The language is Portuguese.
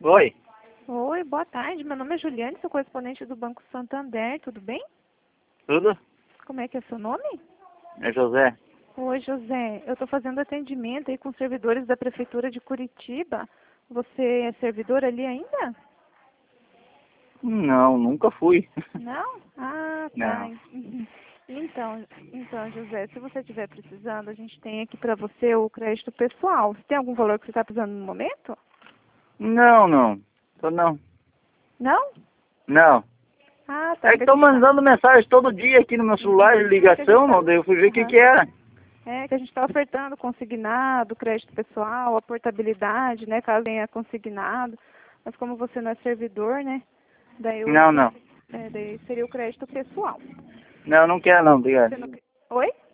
Oi, Oi, boa tarde. Meu nome é Juliane, sou correspondente do Banco Santander. Tudo bem? tudo? Como é que é seu nome? É José. Oi, José. Eu estou fazendo atendimento aí com servidores da Prefeitura de Curitiba. Você é servidor ali ainda? Não, nunca fui. Não? Ah, tá. Não. Então, José, se você estiver precisando, a gente tem aqui para você o crédito pessoal. Você tem algum valor que você está precisando no momento? Não. Tô não. Não? Não. Ah, tá. É Que que a tô gente tá. mandando mensagem todo dia aqui no meu celular de É que a gente ligação, tá. não, daí eu fui ver o que Aham. que era. É que a gente está ofertando consignado, crédito pessoal, a portabilidade, né, caso tenha consignado. Mas como você não é servidor, né, daí, Não. daí seria o crédito pessoal. Não quero não, obrigado. Você não... Oi?